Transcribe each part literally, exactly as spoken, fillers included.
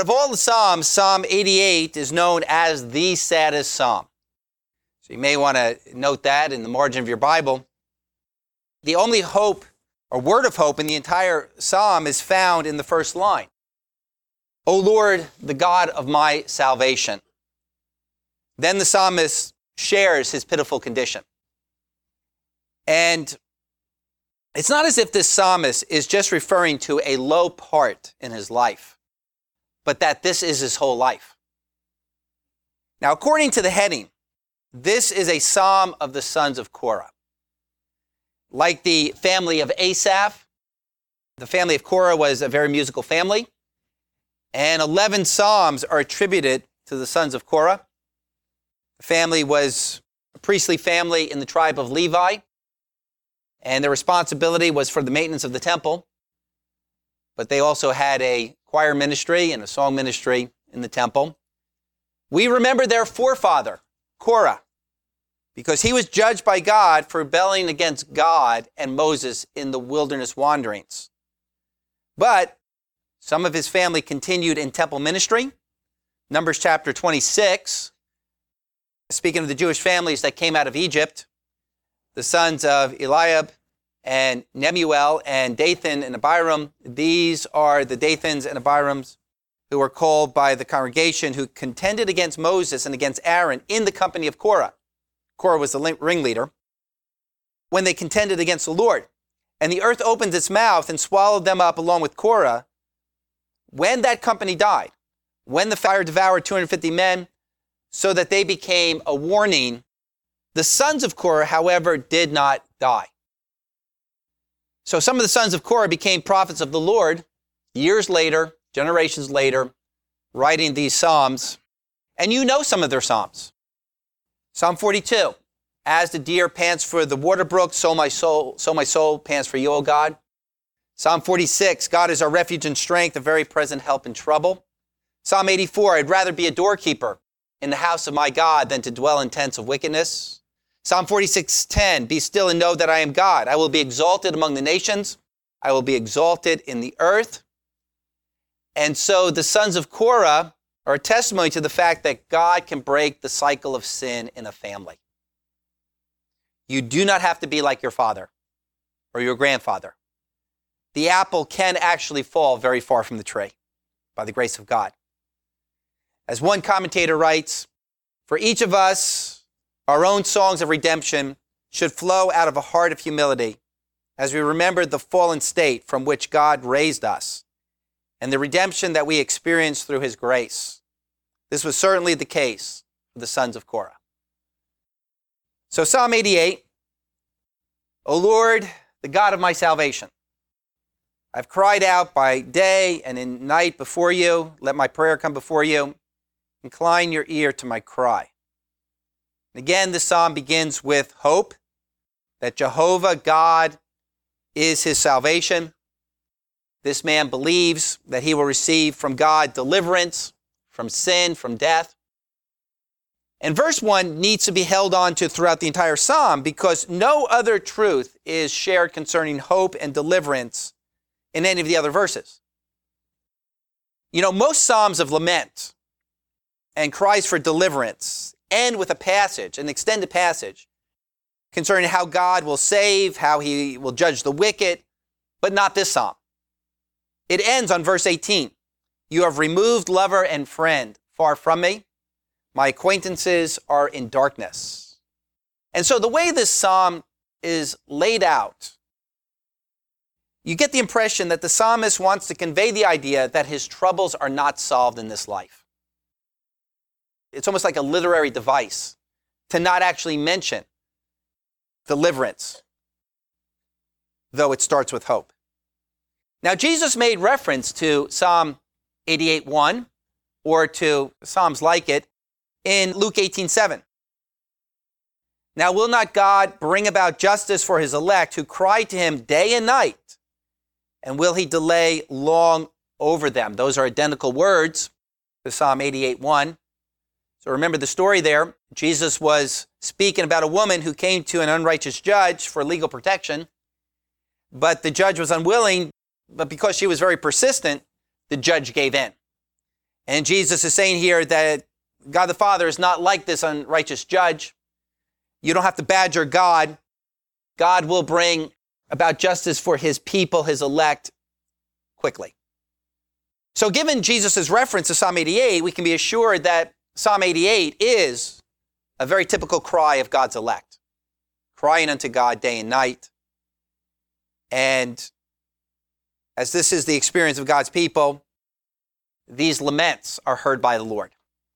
Of all the Psalms, Psalm eighty-eight is known as the saddest Psalm. So you may want to note that in the margin of your Bible. The only hope or word of hope in the entire Psalm is found in the first line. O Lord, the God of my salvation. Then the psalmist shares his pitiful condition. And it's not as if this psalmist is just referring to a low part in his life, but that this is his whole life. Now, according to the heading, this is a psalm of the sons of Korah. Like the family of Asaph, the family of Korah was a very musical family, and eleven psalms are attributed to the sons of Korah. The family was a priestly family in the tribe of Levi, and their responsibility was for the maintenance of the temple, but they also had a choir ministry and a song ministry in the temple. We remember their forefather, Korah, because he was judged by God for rebelling against God and Moses in the wilderness wanderings. But some of his family continued in temple ministry. Numbers chapter twenty-six, speaking of the Jewish families that came out of Egypt, the sons of Eliab and Nemuel and Dathan and Abiram, these are the Dathans and Abirams who were called by the congregation who contended against Moses and against Aaron in the company of Korah. Korah was the ringleader when they contended against the Lord. And the earth opened its mouth and swallowed them up along with Korah when that company died, when the fire devoured two hundred fifty men, so that they became a warning. The sons of Korah, however, did not die. So some of the sons of Korah became prophets of the Lord years later, generations later, writing these psalms. And you know some of their psalms. Psalm forty-two, as the deer pants for the water brook, so my soul, so my soul pants for you, O God. Psalm forty-six, God is our refuge and strength, a very present help in trouble. Psalm eighty-four, I'd rather be a doorkeeper in the house of my God than to dwell in tents of wickedness. Psalm forty-six ten, be still and know that I am God. I will be exalted among the nations. I will be exalted in the earth. And so the sons of Korah are a testimony to the fact that God can break the cycle of sin in a family. You do not have to be like your father or your grandfather. The apple can actually fall very far from the tree by the grace of God. As one commentator writes, for each of us, our own songs of redemption should flow out of a heart of humility as we remember the fallen state from which God raised us and the redemption that we experienced through his grace. This was certainly the case for the sons of Korah. So Psalm eighty-eight, O Lord, the God of my salvation, I've cried out by day and in night before you. Let my prayer come before you. Incline your ear to my cry. Again, this psalm begins with hope that Jehovah God is his salvation. This man believes that he will receive from God deliverance from sin, from death. And verse one needs to be held on to throughout the entire psalm because no other truth is shared concerning hope and deliverance in any of the other verses. You know, most psalms of lament and cries for deliverance end with a passage, an extended passage, concerning how God will save, how he will judge the wicked, but not this psalm. It ends on verse eighteen. You have removed lover and friend far from me. My acquaintances are in darkness. And so the way this psalm is laid out, you get the impression that the psalmist wants to convey the idea that his troubles are not solved in this life. It's almost like a literary device to not actually mention deliverance, though it starts with hope. Now, Jesus made reference to Psalm eighty-eight one or to psalms like it in Luke eighteen seven. Now, will not God bring about justice for his elect who cry to him day and night? And will he delay long over them? Those are identical words to Psalm eighty-eight one. So remember the story there. Jesus was speaking about a woman who came to an unrighteous judge for legal protection, but the judge was unwilling, but because she was very persistent, the judge gave in. And Jesus is saying here that God the Father is not like this unrighteous judge. You don't have to badger God. God will bring about justice for his people, his elect, quickly. So given Jesus' reference to Psalm eighty-eight, we can be assured that Psalm eighty-eight is a very typical cry of God's elect, crying unto God day and night. And as this is the experience of God's people, these laments are heard by the Lord.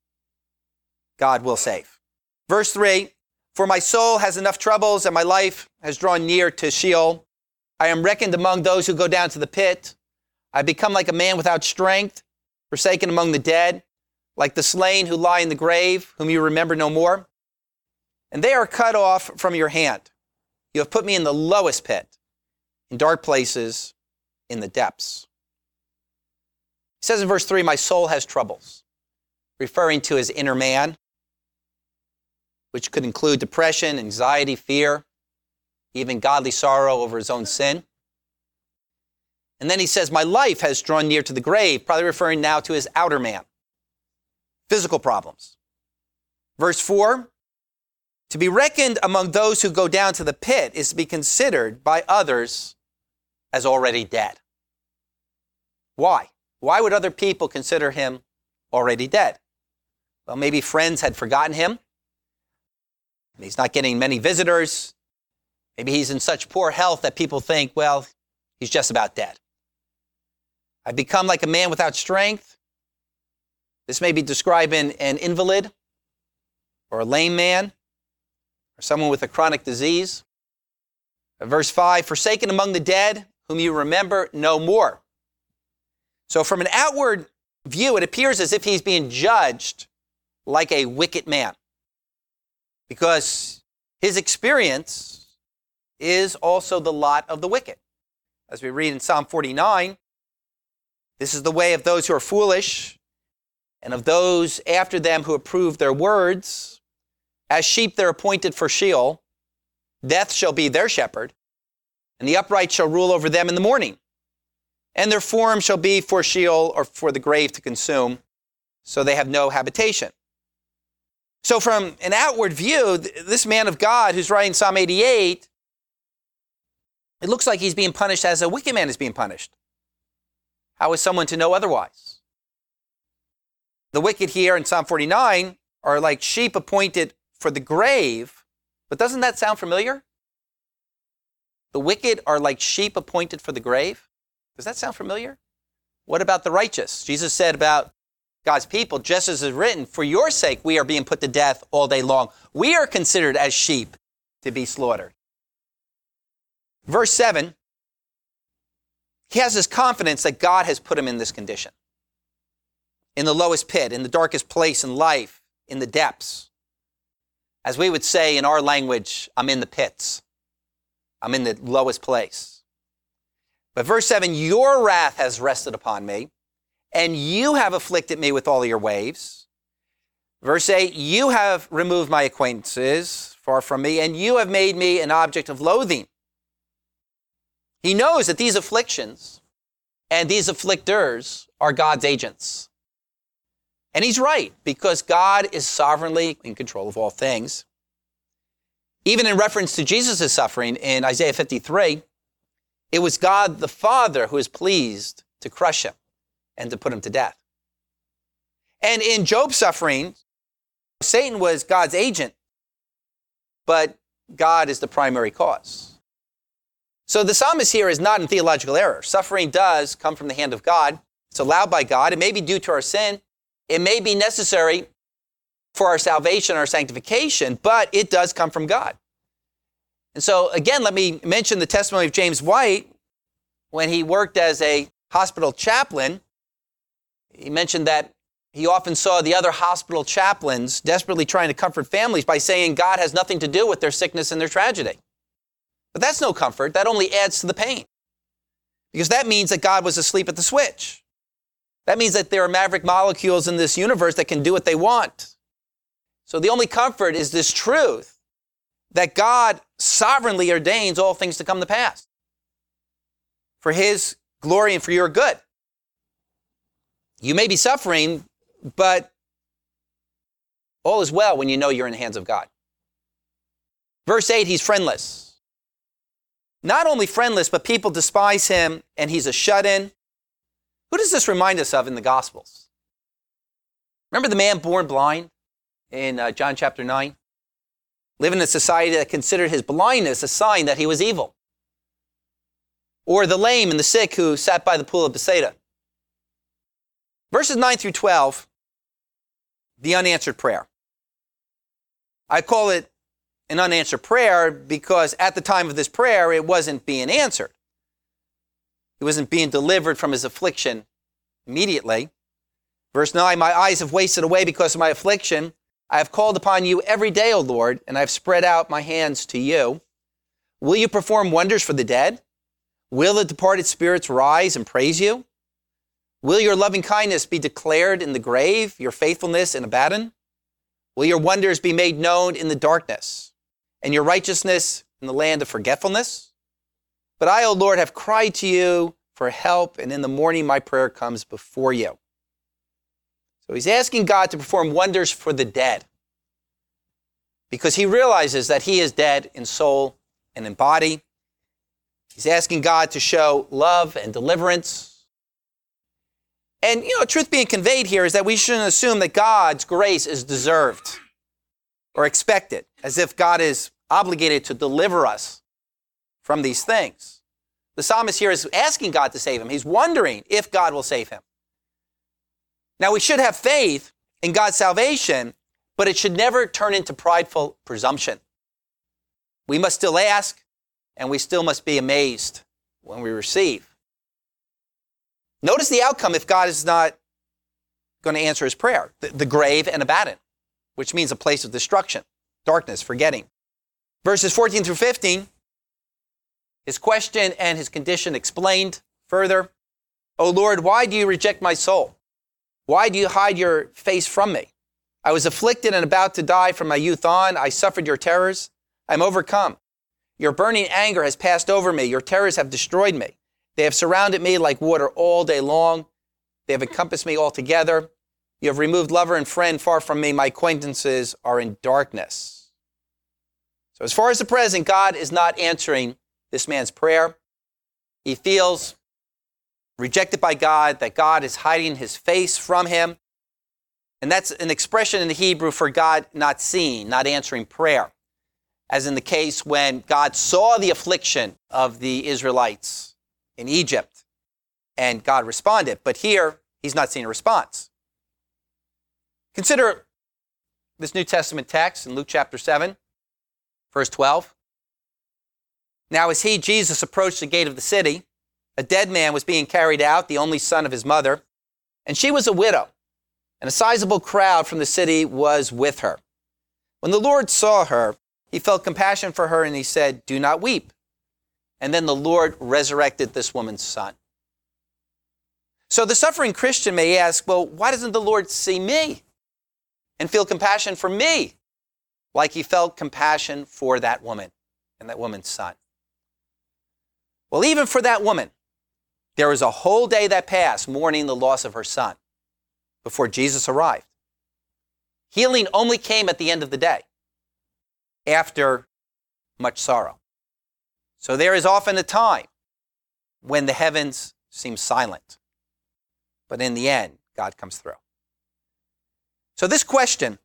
God will save. Verse three, for my soul has enough troubles and my life has drawn near to Sheol. I am reckoned among those who go down to the pit. I become like a man without strength, forsaken among the dead, like the slain who lie in the grave, whom you remember no more. And they are cut off from your hand. You have put me in the lowest pit, in dark places, in the depths. He says in verse three, my soul has troubles, referring to his inner man, which could include depression, anxiety, fear, even godly sorrow over his own sin. And then he says, my life has drawn near to the grave, probably referring now to his outer man, physical problems. Verse four, to be reckoned among those who go down to the pit is to be considered by others as already dead. Why? Why would other people consider him already dead? Well, maybe friends had forgotten him. He's not getting many visitors. Maybe he's in such poor health that people think, well, he's just about dead. I've become like a man without strength. This may be describing an invalid or a lame man or someone with a chronic disease. Verse five, forsaken among the dead, whom you remember no more. So from an outward view, it appears as if he's being judged like a wicked man, because his experience is also the lot of the wicked. As we read in Psalm forty-nine, this is the way of those who are foolish and of those after them who approve their words. As sheep they're appointed for Sheol. Death shall be their shepherd, and the upright shall rule over them in the morning. And their form shall be for Sheol, or for the grave to consume, so they have no habitation. So from an outward view, this man of God who's writing Psalm eighty-eight, it looks like he's being punished as a wicked man is being punished. How is someone to know otherwise? The wicked here in Psalm forty-nine are like sheep appointed for the grave, but doesn't that sound familiar? The wicked are like sheep appointed for the grave. Does that sound familiar? What about the righteous? Jesus said about God's people, just as is written, for your sake we are being put to death all day long. We are considered as sheep to be slaughtered. Verse seven, he has this confidence that God has put him in this condition, in the lowest pit, in the darkest place in life, in the depths. As we would say in our language, I'm in the pits. I'm in the lowest place. But verse seven, your wrath has rested upon me, and you have afflicted me with all your waves. Verse eight, you have removed my acquaintances far from me, and you have made me an object of loathing. He knows that these afflictions and these afflictors are God's agents. And he's right, because God is sovereignly in control of all things. Even in reference to Jesus' suffering in Isaiah fifty-three, it was God the Father who was pleased to crush him and to put him to death. And in Job's suffering, Satan was God's agent, but God is the primary cause. So the psalmist here is not in theological error. Suffering does come from the hand of God. It's allowed by God. It may be due to our sin. It may be necessary for our salvation, our sanctification, but it does come from God. And so again, let me mention the testimony of James White when he worked as a hospital chaplain. He mentioned that he often saw the other hospital chaplains desperately trying to comfort families by saying God has nothing to do with their sickness and their tragedy. But that's no comfort. That only adds to the pain, because that means that God was asleep at the switch. That means that there are maverick molecules in this universe that can do what they want. So the only comfort is this truth that God sovereignly ordains all things to come to pass for his glory and for your good. You may be suffering but all is well when you know you're in the hands of God. Verse eight, he's friendless. Not only friendless, but people despise him, and he's a shut-in. Who does this remind us of in the Gospels? Remember the man born blind in uh, John chapter nine? Living in a society that considered his blindness a sign that he was evil. Or the lame and the sick who sat by the pool of Bethesda. Verses nine through twelve, the unanswered prayer. I call it an unanswered prayer because at the time of this prayer, it wasn't being answered. He wasn't being delivered from his affliction immediately. Verse nine, my eyes have wasted away because of my affliction. I have called upon you every day, O Lord, and I have spread out my hands to you. Will you perform wonders for the dead? Will the departed spirits rise and praise you? Will your loving kindness be declared in the grave, your faithfulness in Abaddon? Will your wonders be made known in the darkness, and your righteousness in the land of forgetfulness? But I, O Lord, have cried to you for help, and in the morning my prayer comes before you. So he's asking God to perform wonders for the dead because he realizes that he is dead in soul and in body. He's asking God to show love and deliverance. And, you know, truth being conveyed here is that we shouldn't assume that God's grace is deserved or expected, as if God is obligated to deliver us from these things. The psalmist here is asking God to save him. He's wondering if God will save him. Now, we should have faith in God's salvation, but it should never turn into prideful presumption. We must still ask, and we still must be amazed when we receive. Notice the outcome if God is not going to answer his prayer. The, the grave and Abaddon, which means a place of destruction, darkness, forgetting. Verses fourteen through fifteen, his question and his condition explained further. O Lord, why do you reject my soul? Why do you hide your face from me? I was afflicted and about to die from my youth on. I suffered your terrors. I am overcome. Your burning anger has passed over me. Your terrors have destroyed me. They have surrounded me like water all day long. They have encompassed me altogether. You have removed lover and friend far from me. My acquaintances are in darkness. So as far as the present, God is not answering this man's prayer. He feels rejected by God, that God is hiding his face from him. And that's an expression in the Hebrew for God not seeing, not answering prayer. As in the case when God saw the affliction of the Israelites in Egypt and God responded. But here, he's not seeing a response. Consider this New Testament text in Luke chapter seven, verse twelve. Now as he, Jesus, approached the gate of the city, a dead man was being carried out, the only son of his mother, and she was a widow, and a sizable crowd from the city was with her. When the Lord saw her, he felt compassion for her, and he said, do not weep. And then the Lord resurrected this woman's son. So the suffering Christian may ask, well, why doesn't the Lord see me and feel compassion for me like he felt compassion for that woman and that woman's son? Well, even for that woman, there was a whole day that passed mourning the loss of her son before Jesus arrived. Healing only came at the end of the day, after much sorrow. So there is often a time when the heavens seem silent, but in the end, God comes through. So this question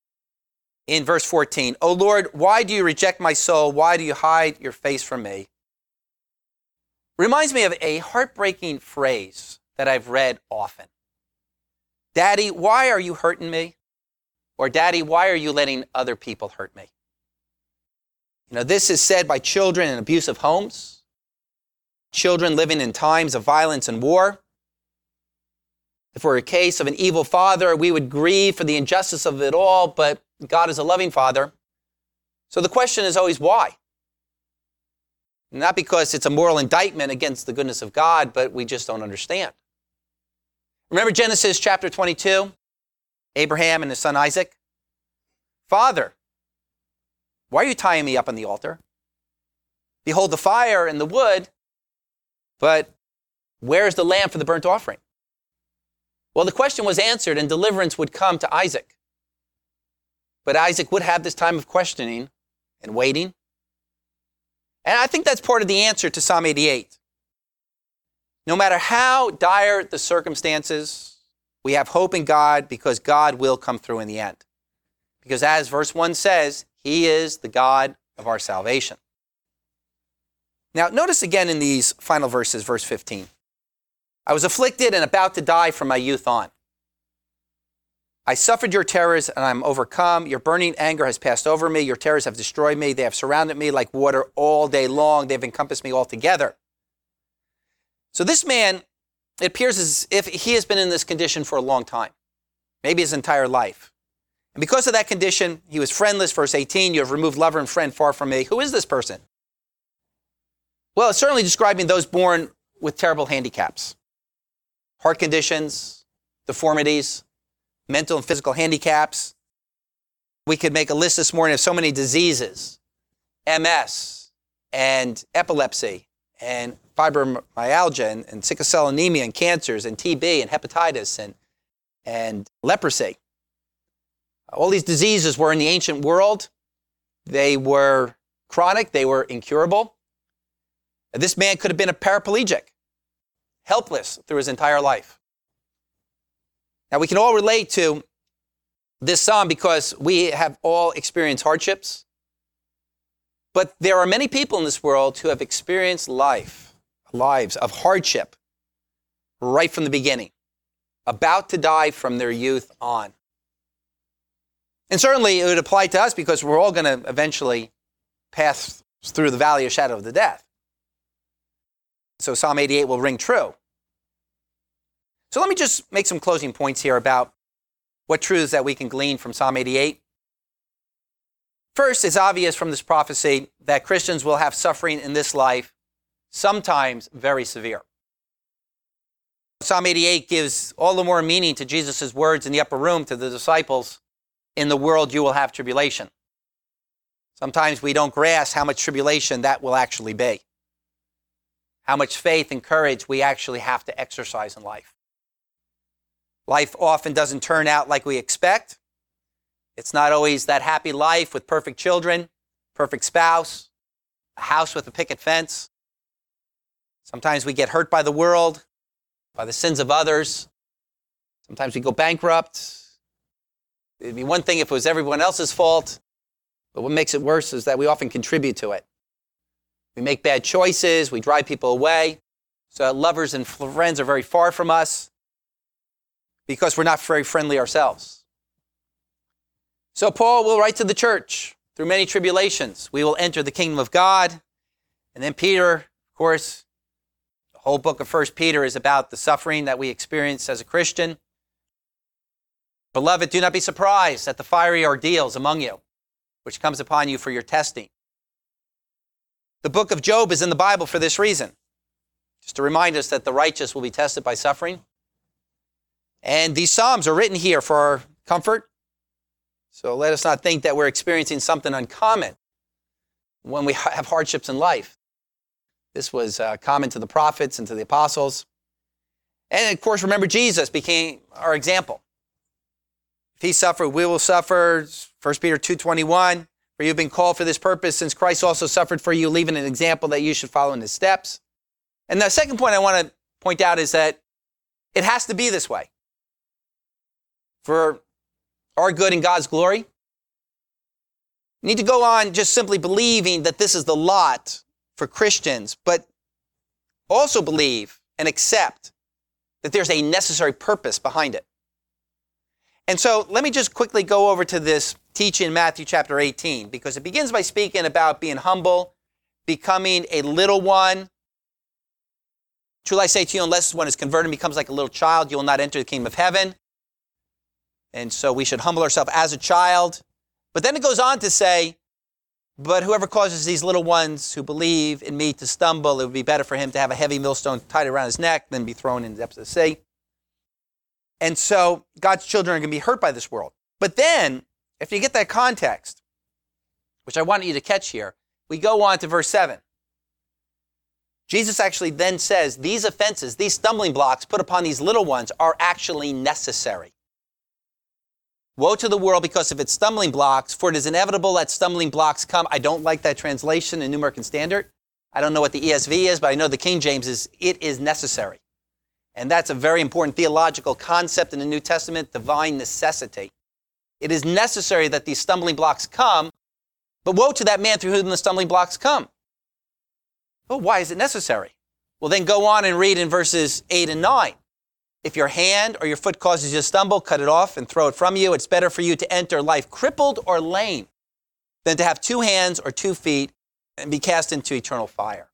in verse fourteen, O Lord, why do you reject my soul? Why do you hide your face from me? Reminds me of a heartbreaking phrase that I've read often. Daddy, why are you hurting me? Or Daddy, why are you letting other people hurt me? You know, this is said by children in abusive homes, children living in times of violence and war. If we're a case of an evil father, we would grieve for the injustice of it all, but God is a loving father. So the question is always why? Not because it's a moral indictment against the goodness of God, but we just don't understand. Remember Genesis chapter twenty-two? Abraham and his son Isaac. Father, why are you tying me up on the altar? Behold the fire and the wood, but where's the lamb for the burnt offering? Well, the question was answered and deliverance would come to Isaac. But Isaac would have this time of questioning and waiting. And I think that's part of the answer to Psalm eighty-eight. No matter how dire the circumstances, we have hope in God because God will come through in the end. Because as verse one says, He is the God of our salvation. Now, notice again in these final verses, verse fifteen. I was afflicted and about to die from my youth on. I suffered your terrors and I'm overcome. Your burning anger has passed over me. Your terrors have destroyed me. They have surrounded me like water all day long. They've encompassed me altogether. So this man, it appears as if he has been in this condition for a long time, maybe his entire life. And because of that condition, he was friendless, verse eighteen. You have removed lover and friend far from me. Who is this person? Well, it's certainly describing those born with terrible handicaps. Heart conditions, deformities, mental and physical handicaps. We could make a list this morning of so many diseases, M S and epilepsy and fibromyalgia and, and sickle cell anemia and cancers and T B and hepatitis and, and leprosy. All these diseases were in the ancient world. They were chronic. They were incurable. This man could have been a paraplegic, helpless through his entire life. Now, we can all relate to this psalm because we have all experienced hardships. But there are many people in this world who have experienced life, lives of hardship right from the beginning, about to die from their youth on. And certainly it would apply to us because we're all going to eventually pass through the valley of shadow of the death. So Psalm eighty-eight will ring true. So let me just make some closing points here about what truths that we can glean from Psalm eighty-eight. First, it's obvious from this prophecy that Christians will have suffering in this life, sometimes very severe. Psalm eighty-eight gives all the more meaning to Jesus' words in the upper room to the disciples, in the world you will have tribulation. Sometimes we don't grasp how much tribulation that will actually be, how much faith and courage we actually have to exercise in life. Life often doesn't turn out like we expect. It's not always that happy life with perfect children, perfect spouse, a house with a picket fence. Sometimes we get hurt by the world, by the sins of others. Sometimes we go bankrupt. It'd be one thing if it was everyone else's fault, but what makes it worse is that we often contribute to it. We make bad choices, we drive people away, so lovers and friends are very far from us because we're not very friendly ourselves. So Paul will write to the church, through many tribulations, we will enter the kingdom of God. And then Peter, of course, the whole book of First Peter is about the suffering that we experience as a Christian. Beloved, do not be surprised at the fiery ordeals among you, which comes upon you for your testing. The book of Job is in the Bible for this reason, just to remind us that the righteous will be tested by suffering. And these Psalms are written here for our comfort. So let us not think that we're experiencing something uncommon when we have hardships in life. This was uh, common to the prophets and to the apostles. And of course, remember, Jesus became our example. If he suffered, we will suffer. First Peter two twenty-one, for you have been called for this purpose, since Christ also suffered for you, leaving an example that you should follow in his steps. And the second point I want to point out is that it has to be this way. For our good and God's glory, you need to go on just simply believing that this is the lot for Christians, but also believe and accept that there's a necessary purpose behind it. And so let me just quickly go over to this teaching in Matthew chapter eighteen, because it begins by speaking about being humble, becoming a little one. Truly I say to you, unless one is converted and becomes like a little child, you will not enter the kingdom of heaven. And so we should humble ourselves as a child. But then it goes on to say, but whoever causes these little ones who believe in me to stumble, it would be better for him to have a heavy millstone tied around his neck than be thrown in the depths of the sea. And so God's children are going to be hurt by this world. But then, if you get that context, which I want you to catch here, we go on to verse seven. Jesus actually then says these offenses, these stumbling blocks put upon these little ones are actually necessary. Woe to the world because of its stumbling blocks, for it is inevitable that stumbling blocks come. I don't like that translation in New American Standard. I don't know what the E S V is, but I know the King James is, it is necessary. And that's a very important theological concept in the New Testament, divine necessity. It is necessary that these stumbling blocks come, but woe to that man through whom the stumbling blocks come. Oh, why is it necessary? Well, then go on and read in verses eight and nine. If your hand or your foot causes you to stumble, cut it off and throw it from you. It's better for you to enter life crippled or lame than to have two hands or two feet and be cast into eternal fire.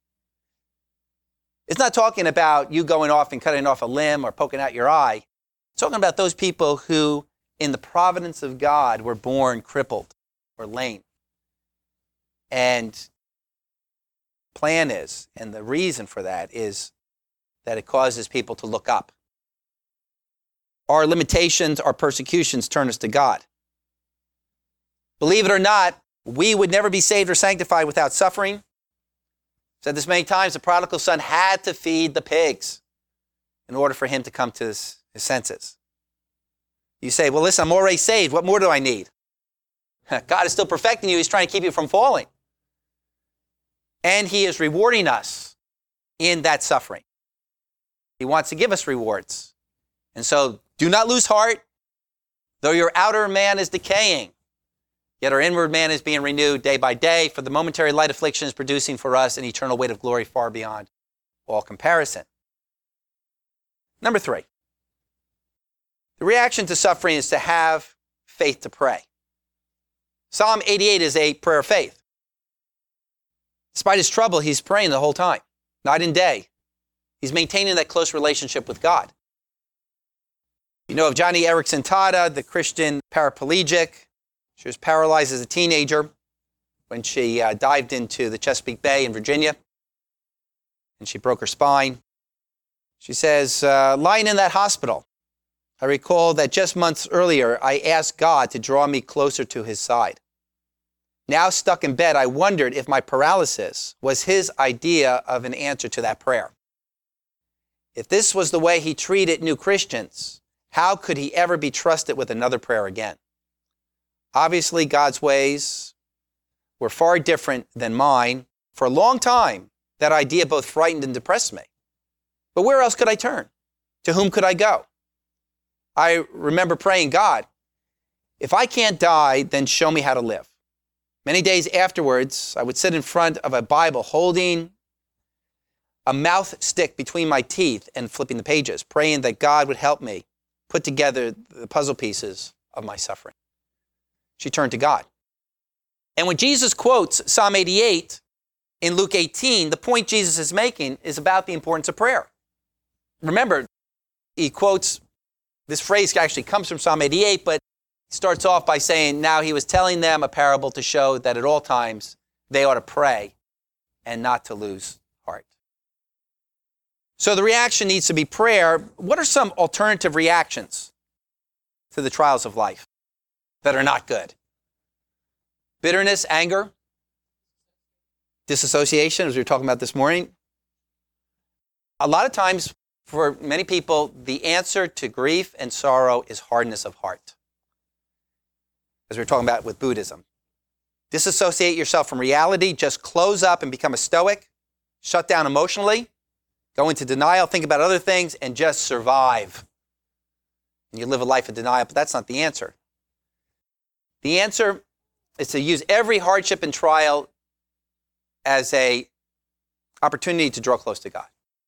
It's not talking about you going off and cutting off a limb or poking out your eye. It's talking about those people who, in the providence of God, were born crippled or lame. And plan is, and the reason for that is that it causes people to look up. Our limitations, our persecutions turn us to God. Believe it or not, we would never be saved or sanctified without suffering. I've said this many times, the prodigal son had to feed the pigs in order for him to come to his, his senses. You say, well, listen, I'm already saved. What more do I need? God is still perfecting you. He's trying to keep you from falling. And he is rewarding us in that suffering. He wants to give us rewards. And so do not lose heart. Though your outer man is decaying, yet our inward man is being renewed day by day, for the momentary light affliction is producing for us an eternal weight of glory far beyond all comparison. Number three, the reaction to suffering is to have faith to pray. Psalm eighty-eight is a prayer of faith. Despite his trouble, he's praying the whole time, night and day. He's maintaining that close relationship with God. You know of Johnny Erickson Tada, the Christian paraplegic. She was paralyzed as a teenager when she uh, dived into the Chesapeake Bay in Virginia, and she broke her spine. She says, uh, lying in that hospital, I recall that just months earlier, I asked God to draw me closer to his side. Now stuck in bed, I wondered if my paralysis was his idea of an answer to that prayer. If this was the way he treated new Christians, how could he ever be trusted with another prayer again? Obviously, God's ways were far different than mine. For a long time, that idea both frightened and depressed me. But where else could I turn? To whom could I go? I remember praying, God, if I can't die, then show me how to live. Many days afterwards, I would sit in front of a Bible holding a mouth stick between my teeth and flipping the pages, praying that God would help me put together the puzzle pieces of my suffering. She turned to God. And when Jesus quotes Psalm eighty-eight in Luke eighteen, the point Jesus is making is about the importance of prayer. Remember, he quotes, this phrase actually comes from Psalm eighty-eight, but he starts off by saying, now he was telling them a parable to show that at all times they ought to pray and not to lose heart. So the reaction needs to be prayer. What are some alternative reactions to the trials of life that are not good? Bitterness, anger, disassociation, as we were talking about this morning. A lot of times, for many people, the answer to grief and sorrow is hardness of heart, as we were talking about with Buddhism. Disassociate yourself from reality, just close up and become a stoic, shut down emotionally, go into denial, think about other things, and just survive. And you live a life of denial, but that's not the answer. The answer is to use every hardship and trial as an opportunity to draw close to God.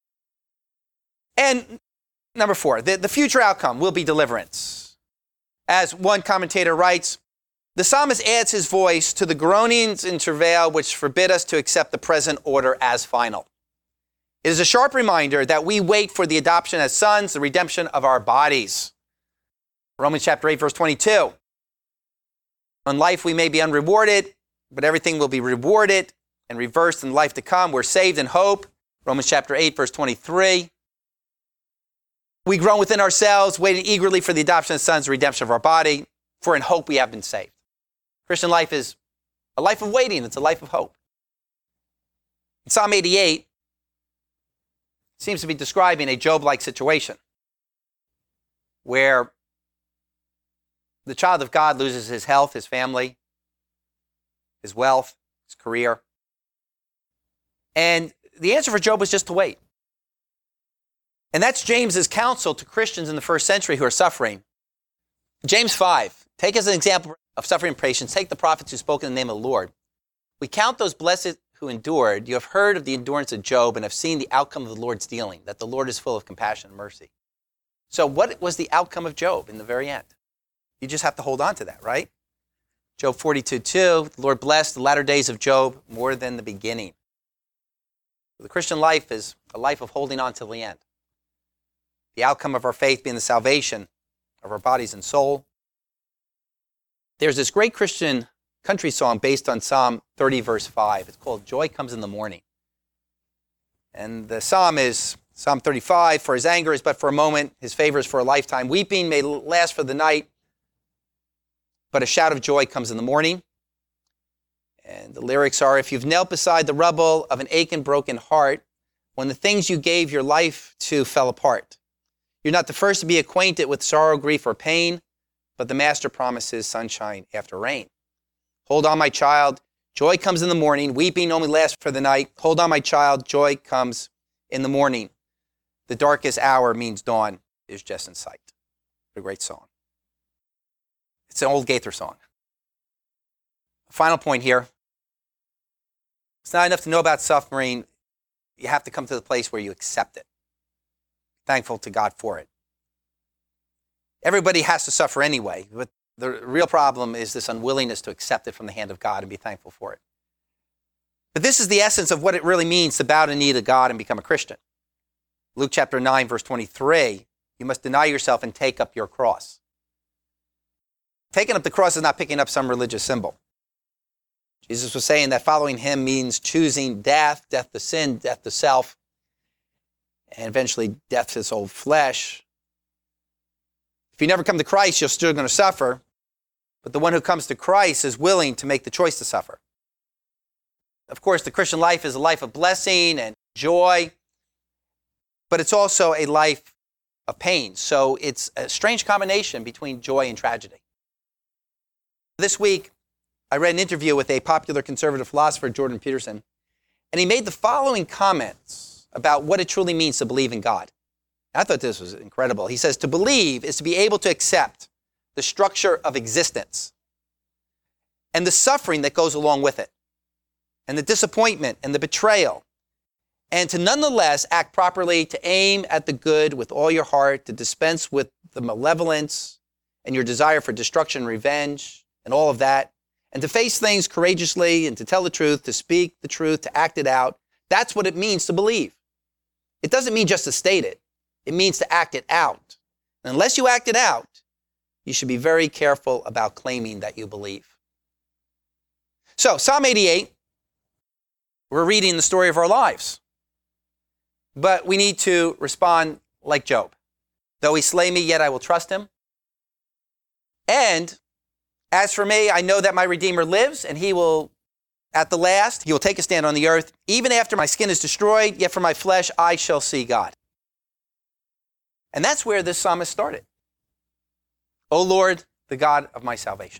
And number four, the, the future outcome will be deliverance. As one commentator writes, the psalmist adds his voice to the groanings and travail which forbid us to accept the present order as final. It is a sharp reminder that we wait for the adoption as sons, the redemption of our bodies. Romans chapter eight, verse twenty-two. On life we may be unrewarded, but everything will be rewarded and reversed in life to come. We're saved in hope. Romans chapter eight, verse twenty-three. We groan within ourselves, waiting eagerly for the adoption of sons, the redemption of our body, for in hope we have been saved. Christian life is a life of waiting. It's a life of hope. In Psalm eighty-eight, seems to be describing a Job-like situation where the child of God loses his health, his family, his wealth, his career. And the answer for Job was just to wait. And that's James's counsel to Christians in the first century who are suffering. James five, take as an example of suffering and patience, take the prophets who spoke in the name of the Lord. We count those blessed who endured. You have heard of the endurance of Job and have seen the outcome of the Lord's dealing, that the Lord is full of compassion and mercy. So what was the outcome of Job in the very end? You just have to hold on to that, right? Job forty-two two, the Lord blessed the latter days of Job more than the beginning. The Christian life is a life of holding on till the end. The outcome of our faith being the salvation of our bodies and soul. There's this great Christian country song based on Psalm thirty, verse five. It's called Joy Comes in the Morning. And the psalm is Psalm thirty-five, for his anger is but for a moment, his favor is for a lifetime. Weeping may last for the night, but a shout of joy comes in the morning. And the lyrics are, if you've knelt beside the rubble of an aching, broken heart, when the things you gave your life to fell apart, you're not the first to be acquainted with sorrow, grief, or pain, but the Master promises sunshine after rain. Hold on, my child, joy comes in the morning. Weeping only lasts for the night. Hold on, my child, joy comes in the morning. The darkest hour means dawn is just in sight. What a great song. It's an old Gaither song. Final point here. It's not enough to know about suffering. You have to come to the place where you accept it. Thankful to God for it. Everybody has to suffer anyway, but the real problem is this unwillingness to accept it from the hand of God and be thankful for it. But this is the essence of what it really means to bow the knee to God and become a Christian. Luke chapter nine, verse twenty-three, you must deny yourself and take up your cross. Taking up the cross is not picking up some religious symbol. Jesus was saying that following him means choosing death, death to sin, death to self, and eventually death to this old flesh. If you never come to Christ, you're still going to suffer, but the one who comes to Christ is willing to make the choice to suffer. Of course, the Christian life is a life of blessing and joy, but it's also a life of pain. So it's a strange combination between joy and tragedy. This week, I read an interview with a popular conservative philosopher, Jordan Peterson, and he made the following comments about what it truly means to believe in God. I thought this was incredible. He says, to believe is to be able to accept the structure of existence and the suffering that goes along with it, and the disappointment and the betrayal, and to nonetheless act properly, to aim at the good with all your heart, to dispense with the malevolence and your desire for destruction and revenge and all of that, and to face things courageously and to tell the truth, to speak the truth, to act it out. That's what it means to believe. It doesn't mean just to state it. It means to act it out. And unless you act it out, you should be very careful about claiming that you believe. So, Psalm eighty-eight, we're reading the story of our lives. But we need to respond like Job. Though he slay me, yet I will trust him. And as for me, I know that my Redeemer lives, and he will, at the last, he will take a stand on the earth. Even after my skin is destroyed, yet for my flesh I shall see God. And that's where this psalmist started. O Lord, the God of my salvation.